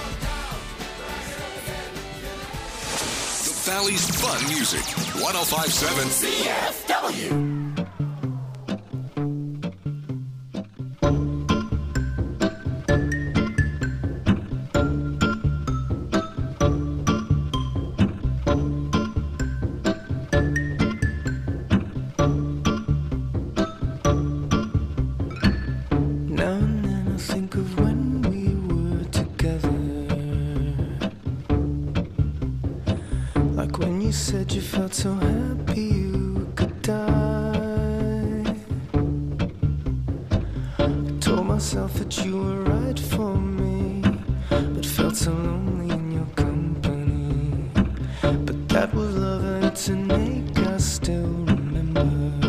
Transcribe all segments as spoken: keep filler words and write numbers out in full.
The Valley's fun music. one oh five point seven C F W. Now and then I think of when we were together, like when you said you felt so happy you could die. I told myself that you were right for me, but felt so lonely in your company. But that was love and it's an ache I still remember.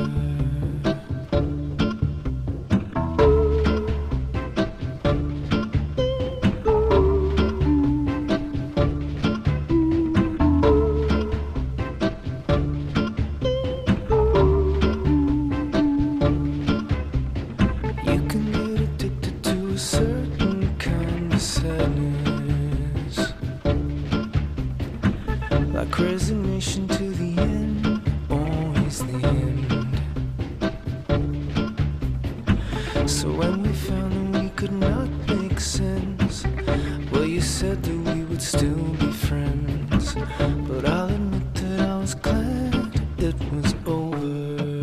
You can get addicted to a certain kind of sadness, like resignation to the end, always the end. So when we found that we could not make sense, said that we would still be friends, but I'll admit that I was glad it was over.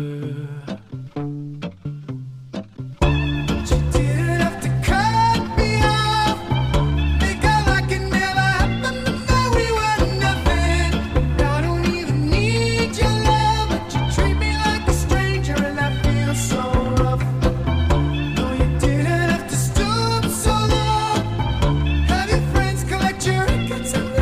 But you didn't have to cut me off, make out like it never happened, and that we were nothing. I don't even need your love, but you treat me like a stranger, and that feels so rough. No, you didn't have to stoop so low. Have your friends collect your records and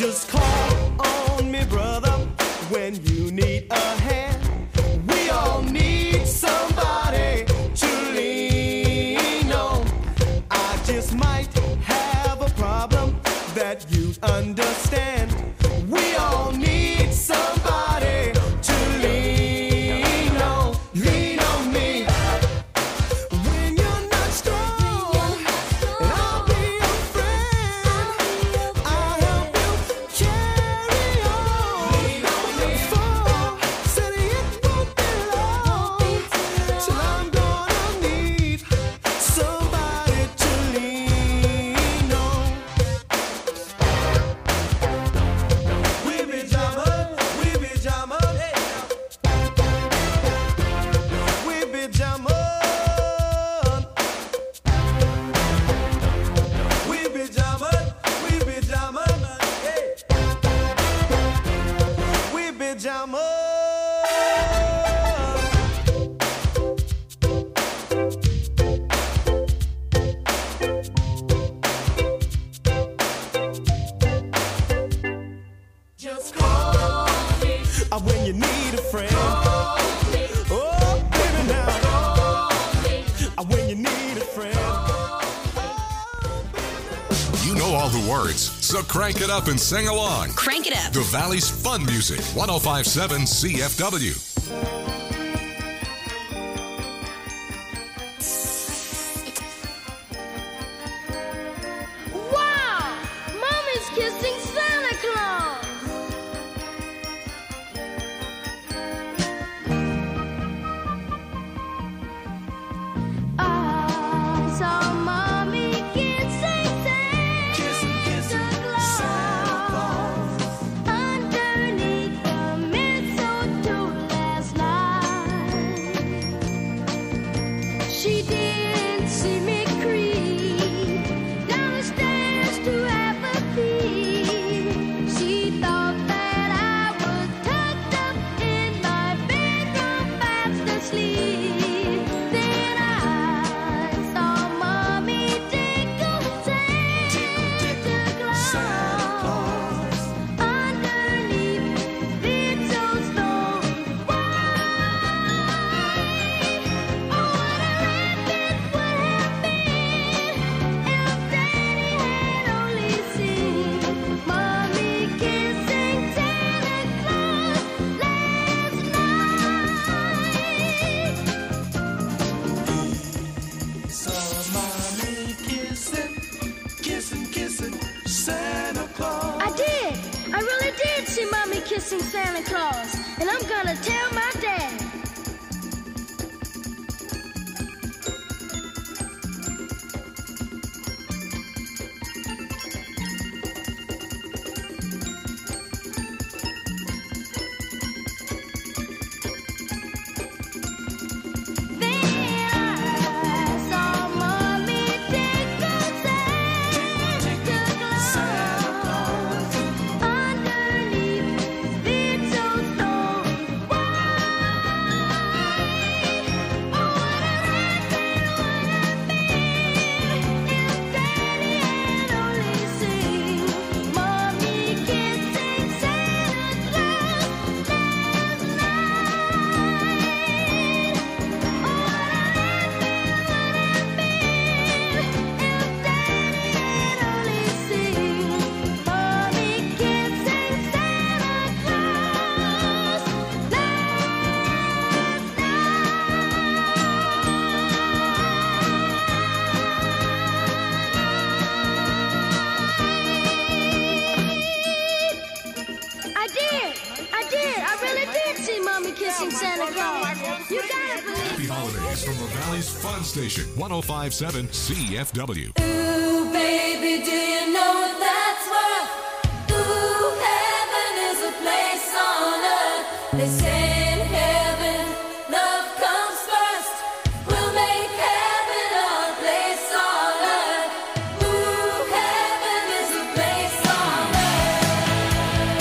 Just call on me, brother, when you need a hand. We all need somebody to lean on. I just might have a problem that you'd understand. We all need somebody to lean on. Lean on me. When you're not strong, and I'll be your friend. I'll help you carry on. Lean on me. For said it won't be long till I'm gonna need somebody to lean on. We be jamming, we be jamming, we be jamming, we be jamming, we be jamming, we be jamming. Just call me uh, when you need a friend. Call me. Oh, baby, now. Call me uh, when you need a friend. You know all the words, so crank it up and sing along. Crank it up. The Valley's Fun Music, one oh five point seven C F W. Wow! Mommy's kissing Santa Claus! I saw Mommy kissing Santa Claus underneath the mistletoe last night. She didn't see me creep down the stairs to have a peek. She thought that I was tucked up in my bedroom fast asleep. Then I saw Mommy tickle Santa Claus underneath Little Stone. Why? Oh, what a rabbit would have been if Daddy had only seen Mommy kissing Santa Claus last night. Saw mommy kissing, kissing, kissing Santa Claus. I did. I really did see Mommy kissing Santa Claus, and I'm gonna tell my daddy. Then I saw Mommy tickle Santa Claus underneath Little Stone. Why? Oh, what a rabbit would have been if Daddy had only seen Mommy kissing Santa Claus last night. Oh, what a rabbit would have been if Daddy had only seen Mommy kissing Santa Claus I did. I did. I really did see Mommy kissing Santa Claus. You gotta believe Happy me. holidays from the Valley's Fun Station, one oh five point seven C F W. Ooh, baby, do you know what that's worth? Ooh, heaven is a place on earth. They say in heaven, love comes first. We'll make heaven our place on earth. Ooh, heaven is a place on earth.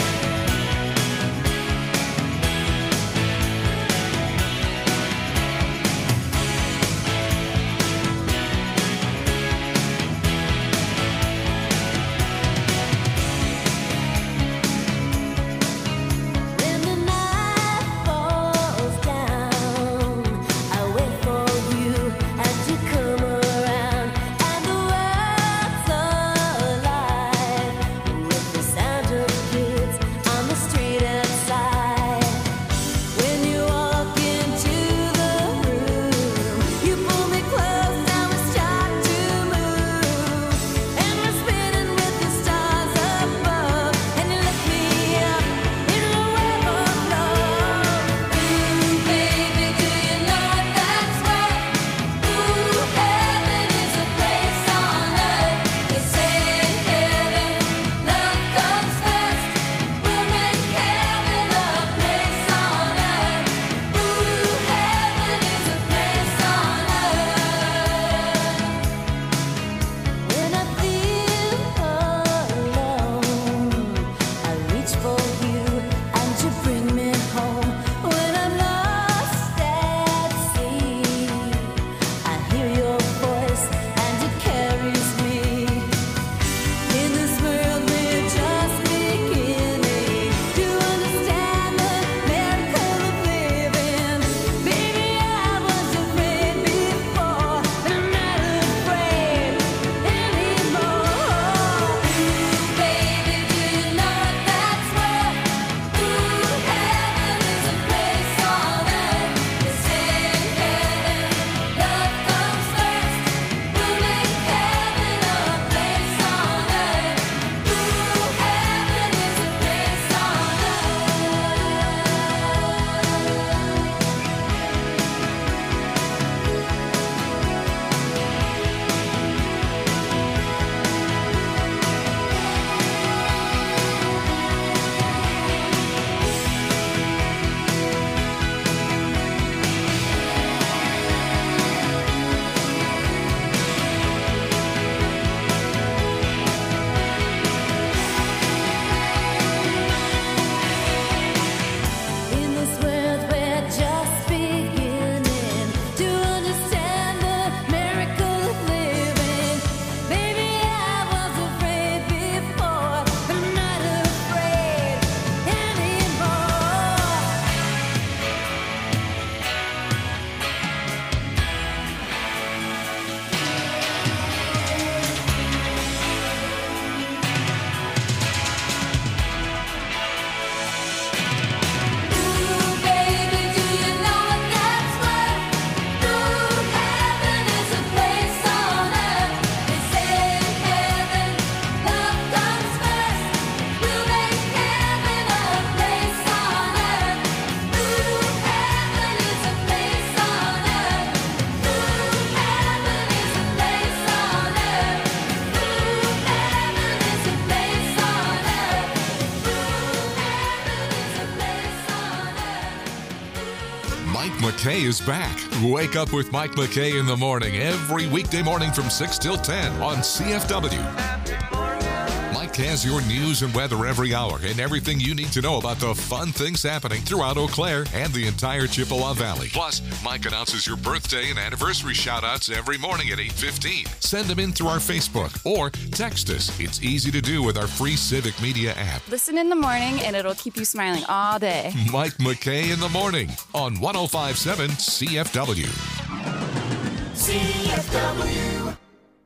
McKay is back. Wake up with Mike McKay in the morning every weekday morning from six till ten on C F W. Mike has your news and weather every hour and everything you need to know about the fun things happening throughout Eau Claire and the entire Chippewa Valley. Plus, Mike announces your birthday and anniversary shout-outs every morning at eight fifteen. Send them in through our Facebook or text us. It's easy to do with our free Civic Media app. Listen in the morning and it'll keep you smiling all day. Mike McKay in the morning on one oh five point seven C F W. C F W.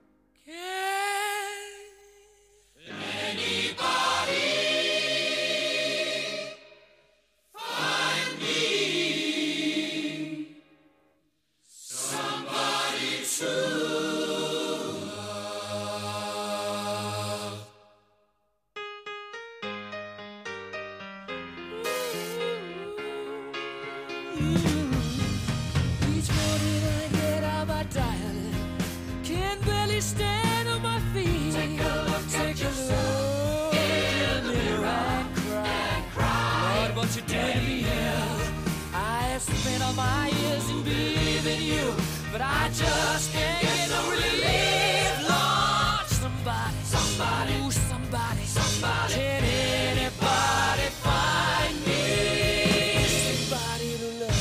Each morning I get out my diet, can barely stand on my feet. Take a look Take at a look in the mirror and cry. cry. Lord, what you did to me is I have spent all my years in believing you, but I just can't get no relief. Lord, somebody, somebody, ooh, somebody, somebody, can anybody find me somebody to love?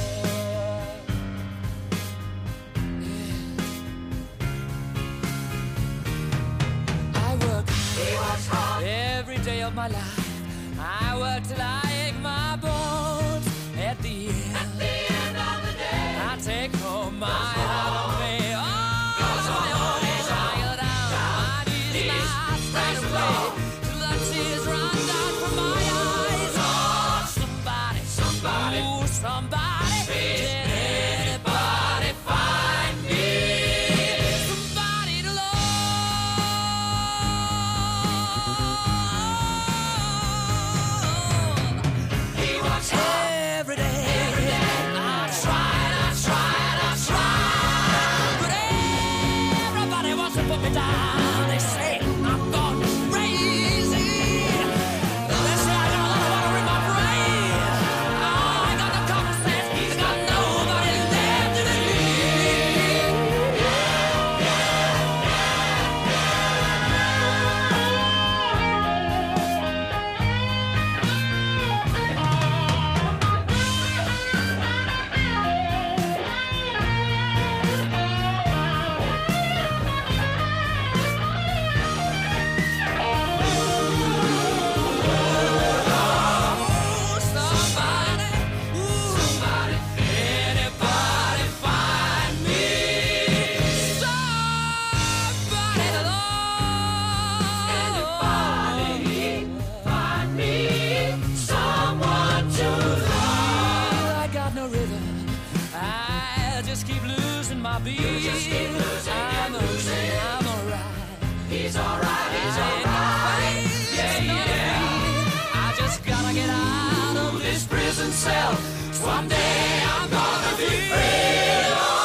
I work hard every day of my life. I work till I ache my bones. At the end, At the end of the day, I take home my half pay. Oh, my own age, I go down, my knees, my straight away, till the tears run down from my eyes. Oh, somebody, somebody, ooh, somebody, can anybody find me somebody to love? He works hard every day. I tried, I tried, I tried, but everybody wants to put me down. They say I'm gone crazy. They say I got a lot of water in my brain. Oh, I got no common sense. I got nobody left to believe. Ooh, somebody, ooh, somebody, anybody find me somebody to love? Anybody find me someone to love? I got no rhythm. I just keep losing my beat. You just keep losing. I'm losing. I'm alright. He's alright. He's alright. Yeah, yeah. I just gotta get out of this prison cell. Someday I'm gonna be free.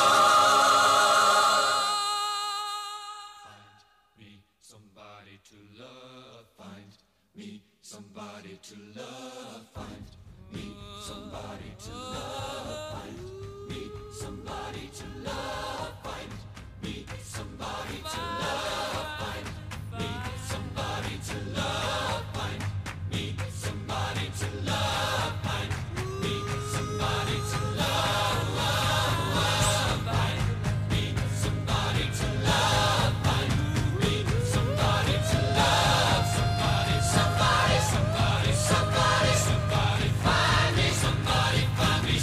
Find me somebody to love. Find me somebody to love. Find me somebody to love. Find me somebody to love. Find me somebody to love. Find me somebody to love. Find me somebody to love. Find me somebody to love. Find me somebody to love. Find me somebody to love. Somebody, somebody, somebody, somebody, somebody. Find me somebody, find me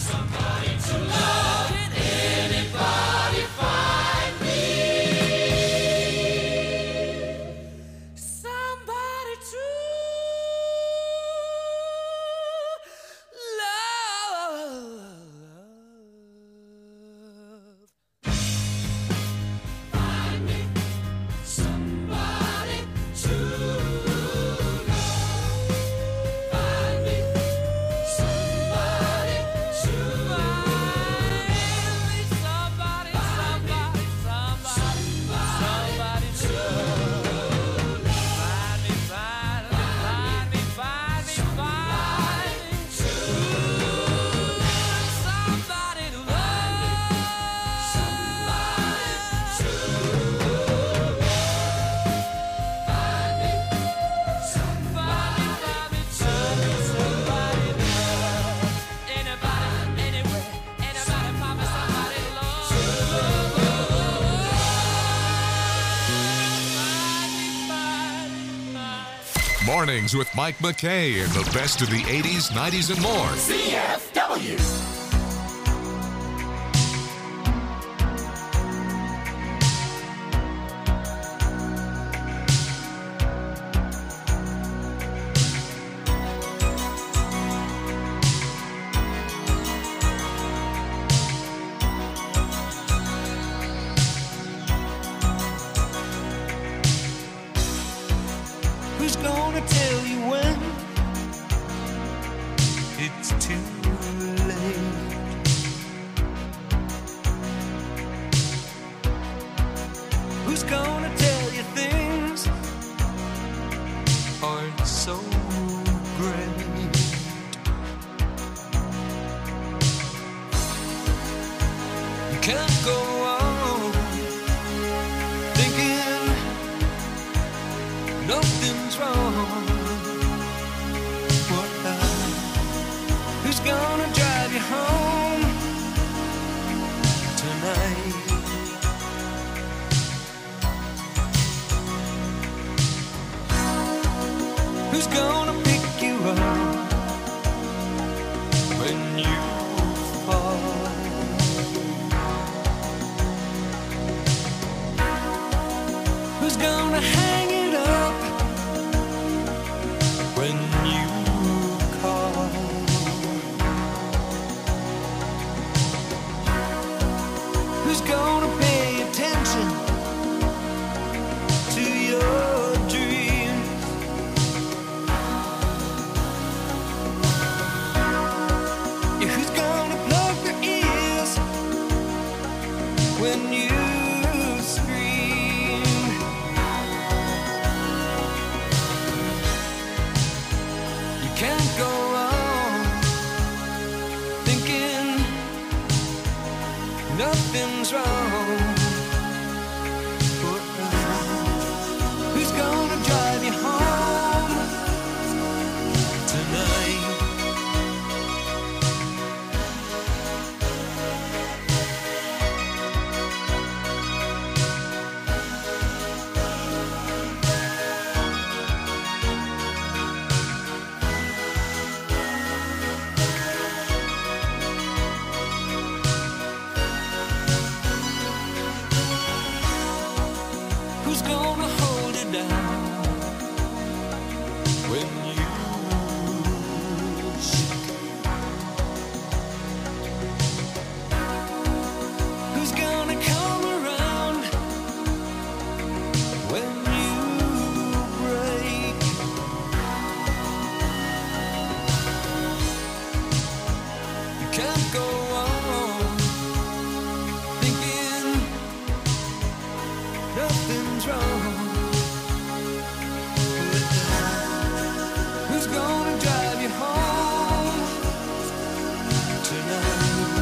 Mornings with Mike McKay and the best of the eighties, nineties, and more. C F W. Who's gonna tell you when it's too late? Who's gonna tell you things aren't so great? You can't go on thinking nothing's wrong. What now? Who's gonna drive you home tonight? Who's gonna pick you up when you fall? Who's gonna hang it up when you call? Who's gonna pay attention to your dreams? Yeah, who's gonna plug their ears when you scream? You can't go on thinking nothing's wrong. But who's gonna drive you home tonight? Who's gonna hold it down when you shake? Who's gonna come around when you break? You can't go on thinking nothing's wrong. Who's gonna drive you home tonight?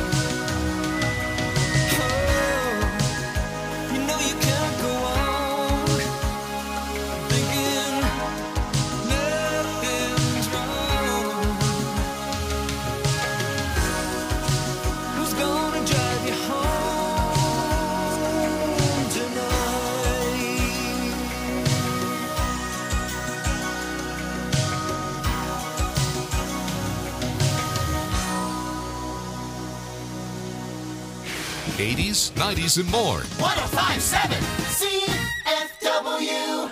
Oh, you know you can't go on thinking nothing's wrong. Who's gonna drive you home tonight? eighties, nineties, and more. one oh five point seven C F W.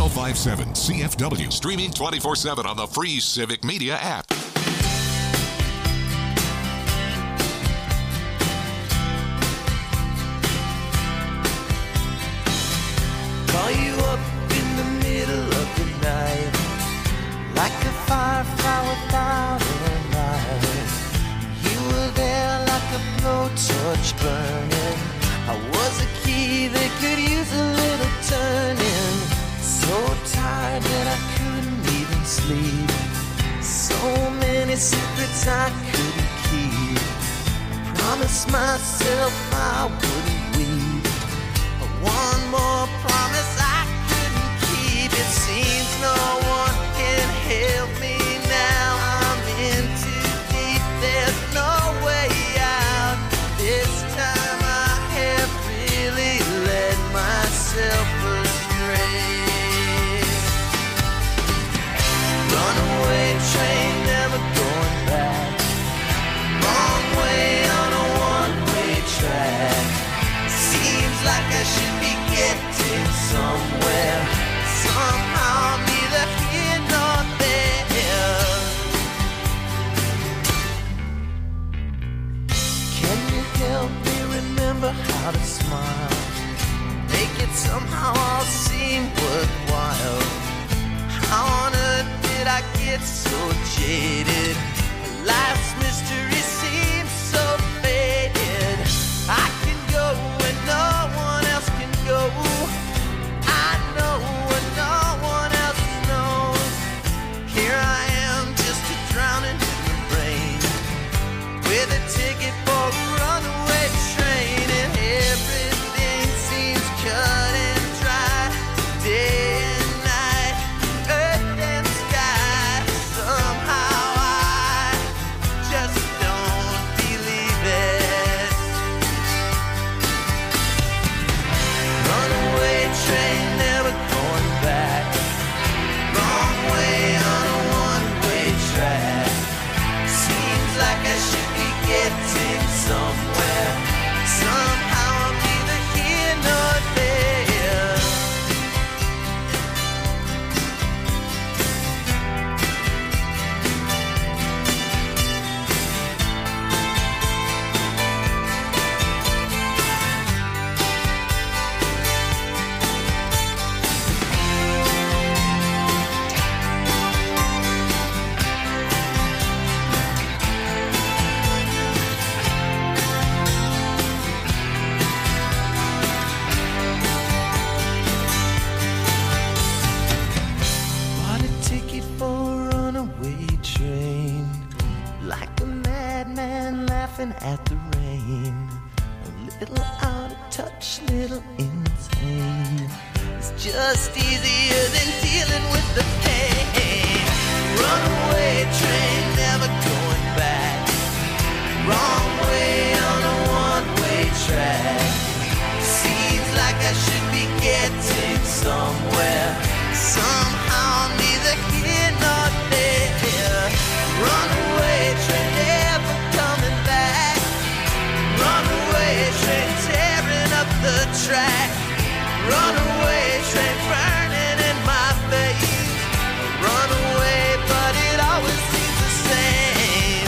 channel fifty-seven C F W, streaming twenty-four seven on the free Civic Media app. Call you up in the middle of the night, like a firefly without a light. You were there like a blowtorch burning. I was a key that could use a little turning. So tired that I couldn't even sleep. So many secrets I couldn't keep. I promised myself I wouldn't weep. One more promise I couldn't keep. It seems no one can help me now. I'm in too deep, there's no way out. This time I have really led myself astray. Runaway train, never going back. Wrong way on a one-way track. Seems like I should be getting somewhere. Somehow neither here nor there. Can you help me remember how to smile? Make it somehow all seem worthwhile. How on earth did I get so jaded? Life's mystery seems so faded. I can go where no one else can go. I know what no one else knows. Here I am, just a drowning in the rain, with a ticket for a runaway train, and everything seems cut and dry. Day and night, earth and sky. Somehow I just don't believe it. Runaway train, never going back. Wrong way on a one-way track. Seems like I should be getting somewhere. Somehow I'm neither here nor there. Bought a ticket for a runaway train, like a madman laughing at the rain. A little out of touch, little insane. It's just easier than dealing with the pain. Runaway train, never going back. Wrong way on a one-way track. Seems like I should be getting somewhere. Somehow I'm neither here nor there. Runaway train, never coming back. Runaway train, tearing up the track. Runaway train, burning in my veins. Runaway, but it always seems the same.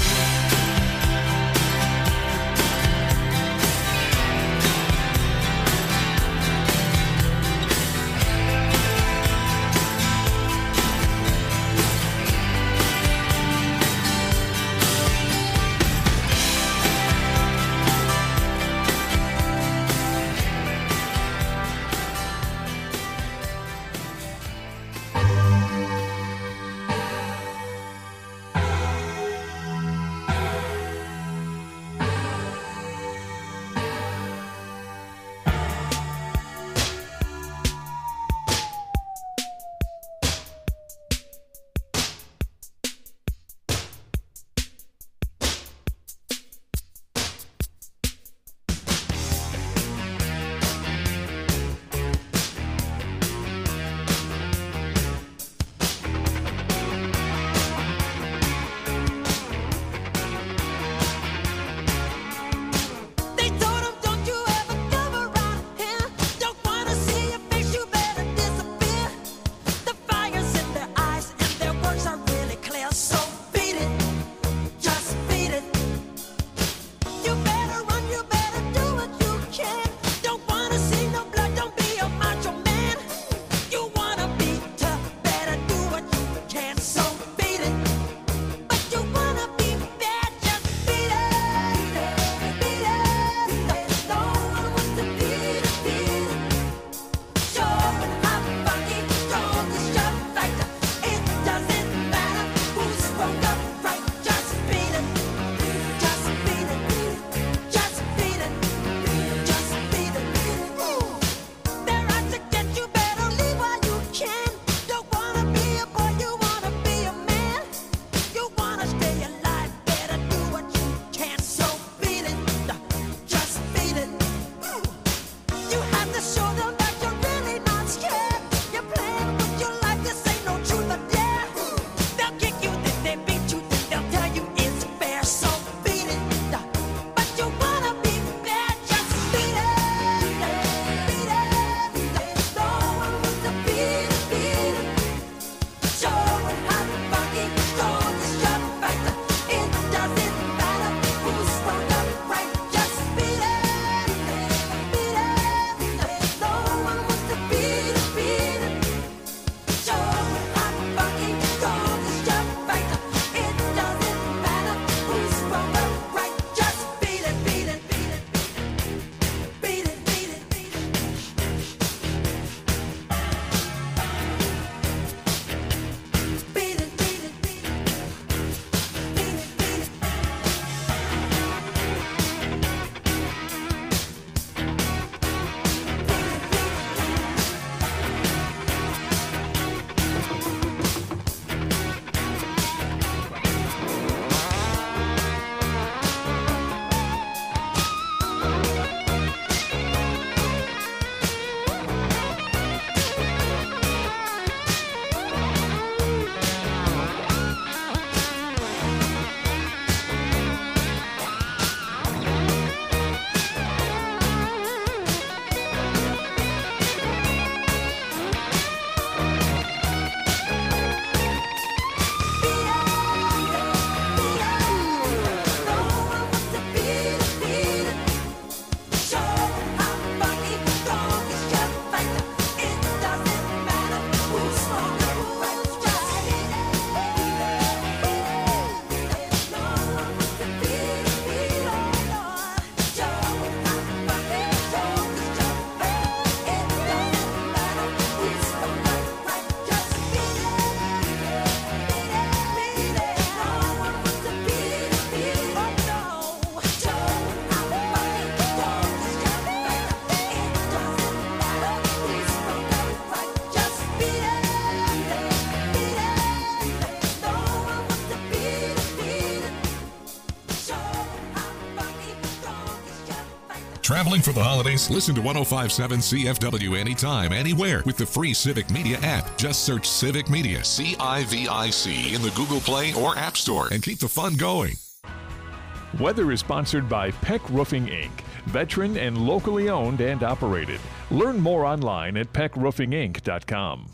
Traveling for the holidays? Listen to one oh five point seven C F W anytime, anywhere with the free Civic Media app. Just search Civic Media, C I V I C, in the Google Play or App Store and keep the fun going. Weather is sponsored by Peck Roofing, Incorporated. Veteran and locally owned and operated. Learn more online at peck roofing inc dot com.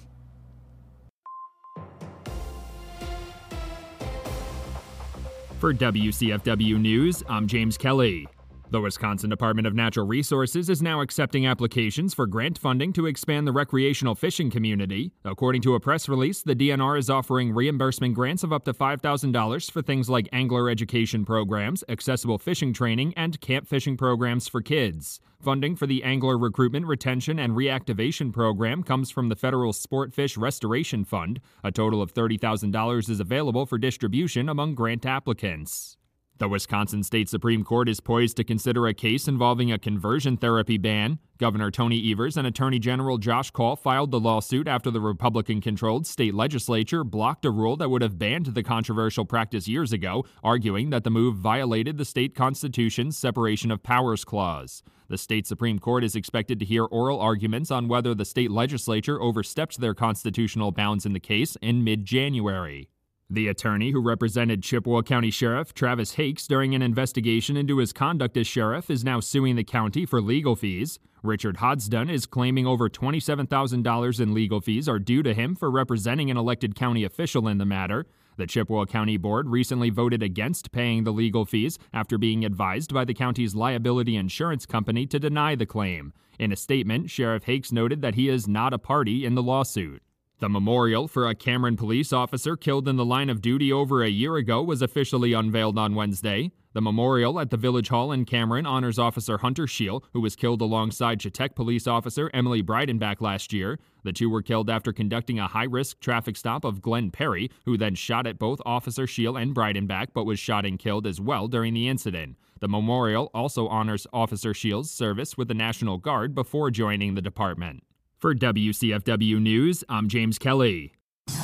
For W C F W News, I'm James Kelly. The Wisconsin Department of Natural Resources is now accepting applications for grant funding to expand the recreational fishing community. According to a press release, the D N R is offering reimbursement grants of up to five thousand dollars for things like angler education programs, accessible fishing training, and camp fishing programs for kids. Funding for the Angler Recruitment, Retention, and Reactivation Program comes from the Federal Sportfish Restoration Fund. A total of thirty thousand dollars is available for distribution among grant applicants. The Wisconsin State Supreme Court is poised to consider a case involving a conversion therapy ban. Governor Tony Evers and Attorney General Josh Kaul filed the lawsuit after the Republican-controlled state legislature blocked a rule that would have banned the controversial practice years ago, arguing that the move violated the state constitution's separation of powers clause. The state Supreme Court is expected to hear oral arguments on whether the state legislature overstepped their constitutional bounds in the case in mid-January. The attorney who represented Chippewa County Sheriff Travis Hakes during an investigation into his conduct as sheriff is now suing the county for legal fees. Richard Hodsdon is claiming over twenty-seven thousand dollars in legal fees are due to him for representing an elected county official in the matter. The Chippewa County Board recently voted against paying the legal fees after being advised by the county's liability insurance company to deny the claim. In a statement, Sheriff Hakes noted that he is not a party in the lawsuit. The memorial for a Cameron police officer killed in the line of duty over a year ago was officially unveiled on Wednesday. The memorial at the Village Hall in Cameron honors Officer Hunter Scheel, who was killed alongside Chetek police officer Emily Breidenbach last year. The two were killed after conducting a high-risk traffic stop of Glenn Perry, who then shot at both Officer Scheel and Breidenbach, but was shot and killed as well during the incident. The memorial also honors Officer Scheel's service with the National Guard before joining the department. For W C F W News, I'm James Kelly.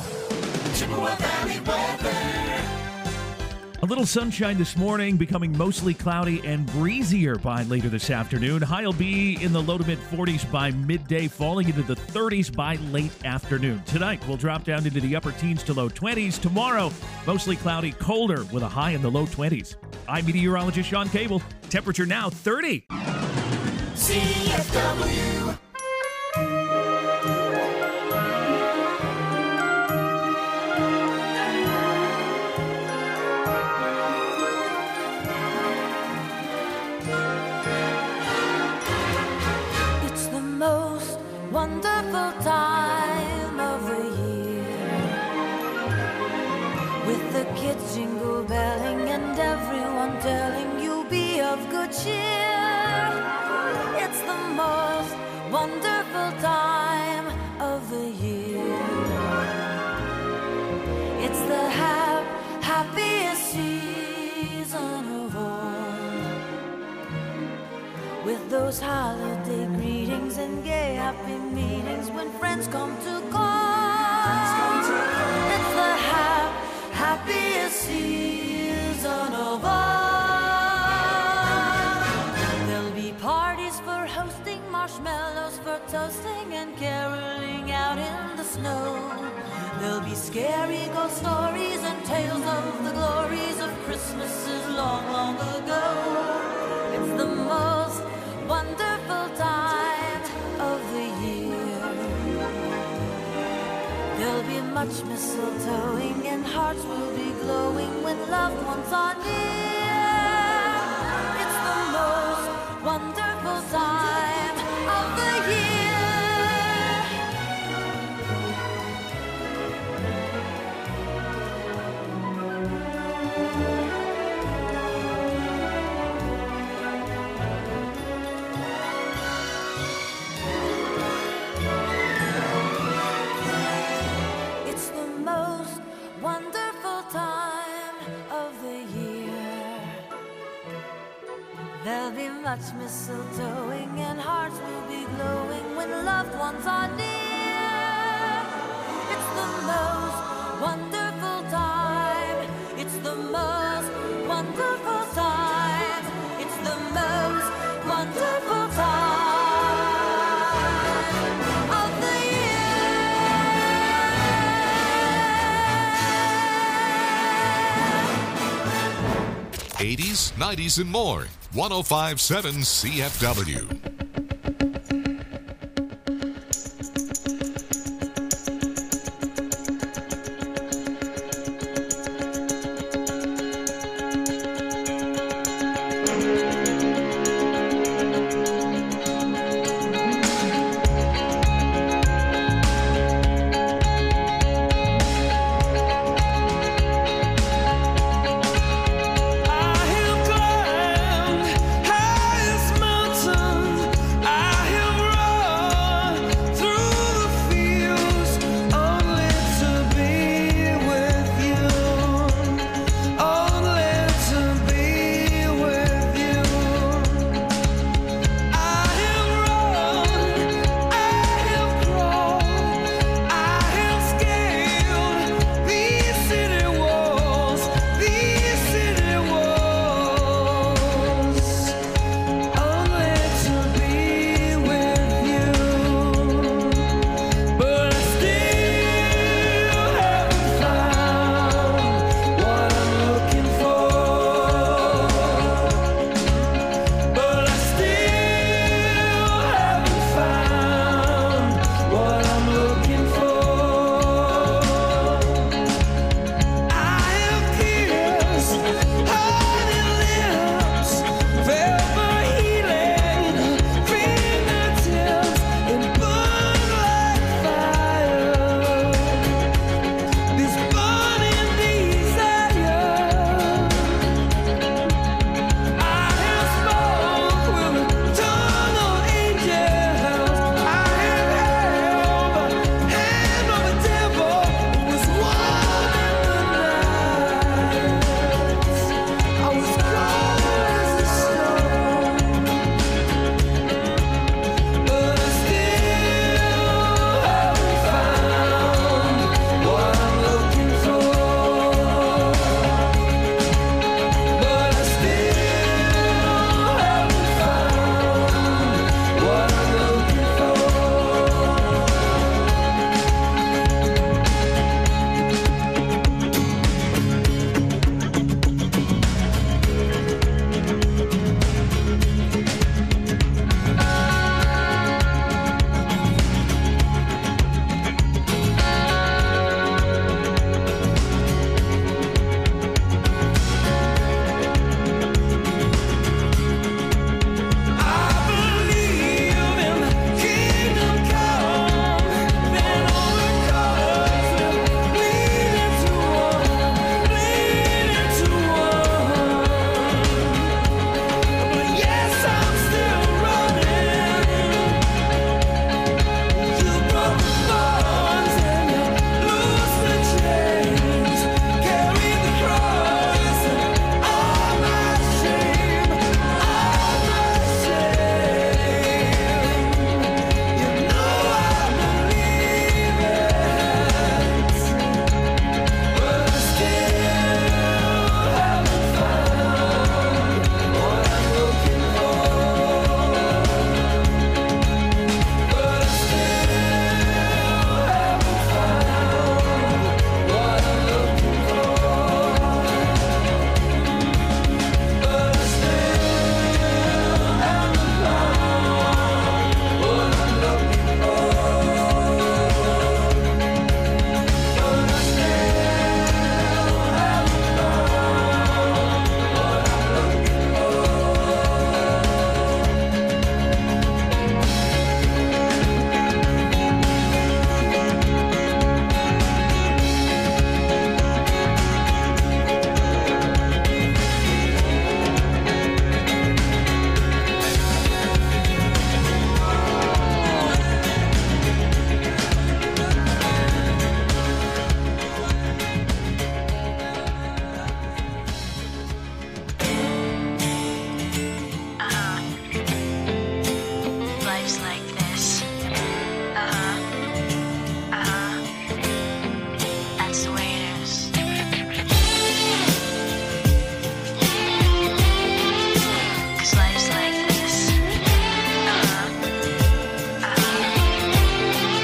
Chippewa Valley weather. A little sunshine this morning, becoming mostly cloudy and breezier by later this afternoon. High will be in the low to mid forties by midday, falling into the thirties by late afternoon. Tonight, we'll drop down into the upper teens to low twenties. Tomorrow, mostly cloudy, colder with a high in the low twenties. I'm meteorologist Sean Cable. Temperature now thirty. C F W. It's the most wonderful time of the year, with the kids jingle belling and everyone telling you be of good cheer. It's the most wonderful time of the year. It's the hap- happiest season of all, with those holiday greetings and gay happy meetings when friends come to call. It's the hap- happiest season of all. There'll be parties for hosting, marshmallows for toasting, and caroling out in the snow. There'll be scary ghost stories and tales of the glories of Christmases long, long ago. It's the most wonderful time of the year. There'll be much mistletoeing and hearts will be glowing when loved ones are near. It's the most wonderful time of the year. It's the most wonderful time of the year. There'll be much mistletoeing and hearts will be glowing when loved ones are near. It's the most wonderful time. It's the most wonderful time. It's the most wonderful eighties, nineties, and more. one oh five point seven C F W.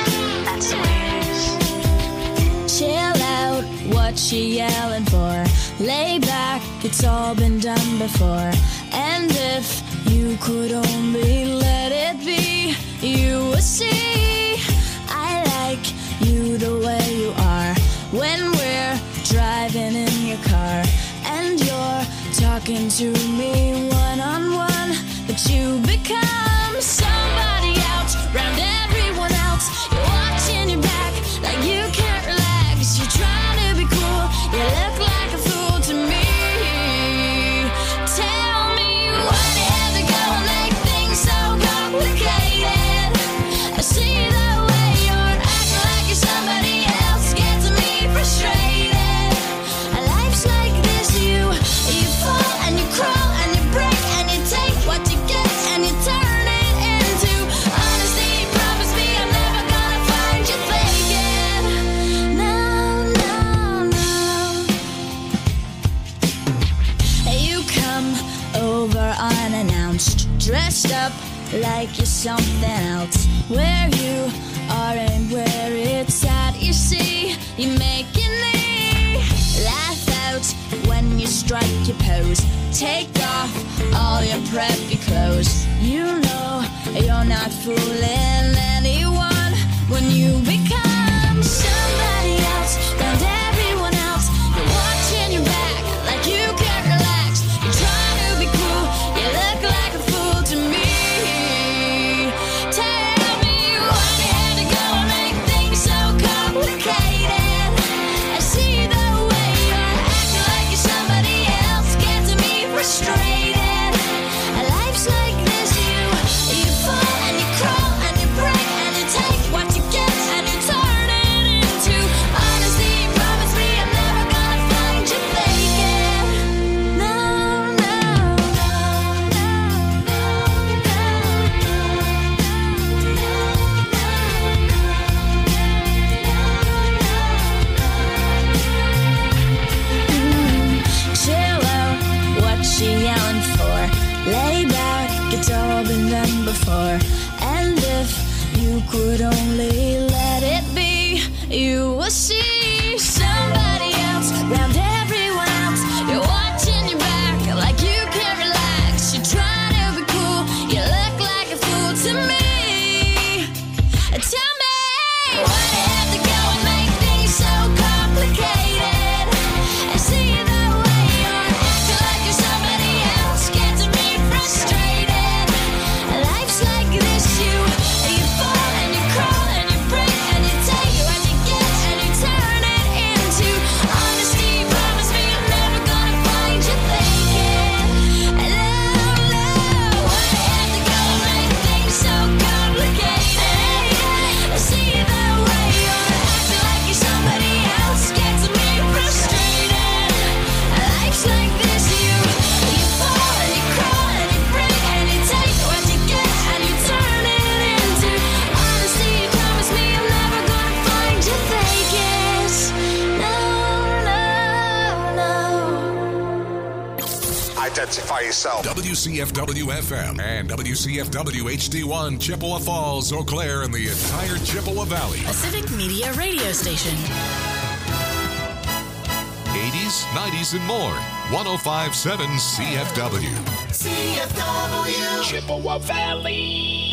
she yelling for? Lay back, it's all been done before. And if you could only let it be, you would see I like you the way you are. When we're driving in your car and you're talking to me one-on-one, but you become somebody else round everyone else. You're watching your back like you can't relax. You're trying to be cool, you look like a fool to me. Tell me what you have to go and make things so complicated. I see the way you're acting like you're somebody else, gets me frustrated. Life's like this, you you fall and you crawl and you break and you take what you get and you turn it into honesty. Promise me I'm never gonna find you faking. No, no, no. You come over unannounced, dressed up like you're something else. Where you are and where it's at, you see, you making me laugh out when you strike your pose. Take off all your preppy clothes. You know you're not fooling anyone when you become somebody else round everyone else. You're watching your back like you can't relax. You're trying to be cool, you look like a fool to me. Tell me why you had to go and make things so complicated. I see the way you're acting like you're somebody else, gets me frustrated. Life's like this, you you fall and you crawl and you break and you take what you get and you turn it into honesty. Promise me I'm never gonna find you faking. No, no, no, chill out, what she yelling for? Lay back, it's all been done before. And if you could only let it be, you will see somebody else round everyone else. You're watching your back like you can't relax. You're trying to be cool, you look like a fool to me. Tell me why you have to go and make things so complicated. I see the way you're acting like you're somebody else, gets me frustrated. Life's like this, you you fall and you crawl and you break and you take what you get and you turn it into honesty. Promise me I'm never gonna find you faking. No, no, why you have to go and make things so complicated? I see the way you're acting like you're somebody else, gets me frustrated. Life's like this, you you fall and you crawl and you break and you take what you get and you turn it into honesty. Promise me I'm never gonna find you faking. No, no, no. Identify yourself. W C F W F M and W C F W H D one, Chippewa Falls, Eau Claire, and the entire Chippewa Valley. A Civic Media radio station. eighties, nineties, and more. one oh five point seven C F W. C F W. Chippewa Valley.